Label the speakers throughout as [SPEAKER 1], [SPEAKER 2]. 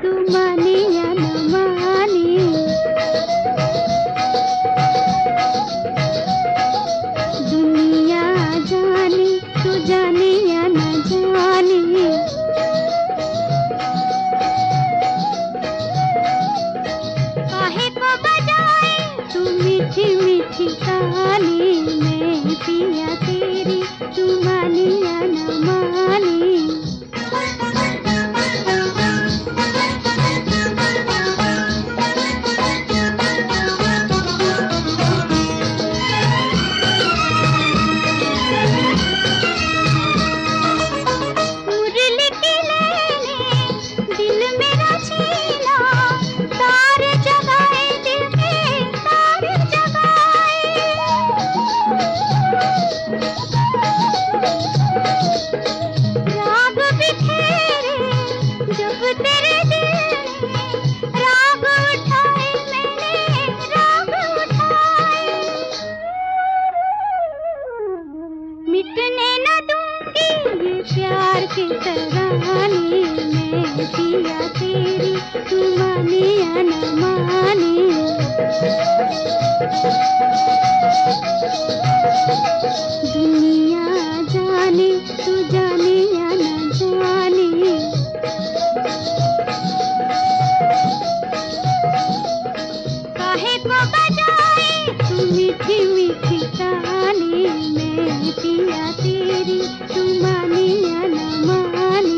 [SPEAKER 1] तू माने या न माने। दुनिया जाने तू जाने या न जाने। काहे को बजाए तू मीठी मीठी ताली, मैं पिया तेरी तू माने या न माने। मिटने न दूंगी ये प्यार की तरानी, मैं पिया तेरी तू माने या न माने। दुनिया जाने तू जाने या न जाने। काहे को बजाए तू मीठी मीठी ताली, मैं पिया तेरी तू माने या न माने।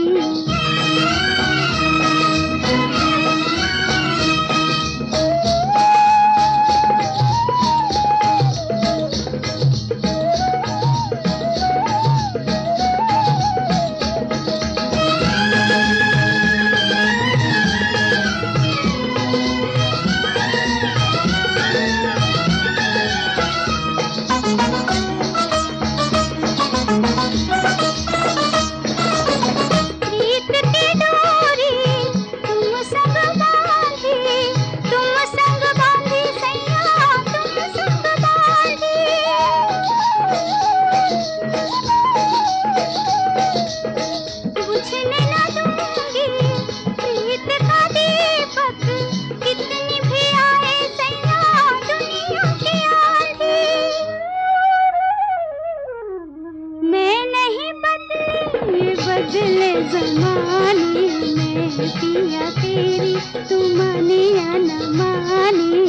[SPEAKER 1] बदले ज़माने में पिया तेरी तू माने या न माने।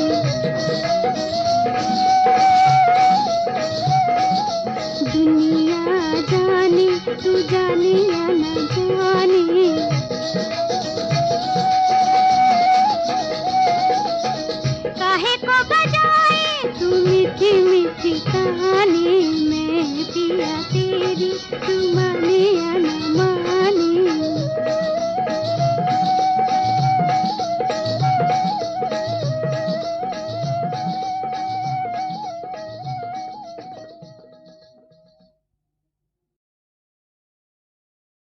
[SPEAKER 1] दुनिया जाने तू जाने या न जाने। काहे को बजाए तू मीठी मीठी कहानी, मैं पिया तेरी तू माने या न माने।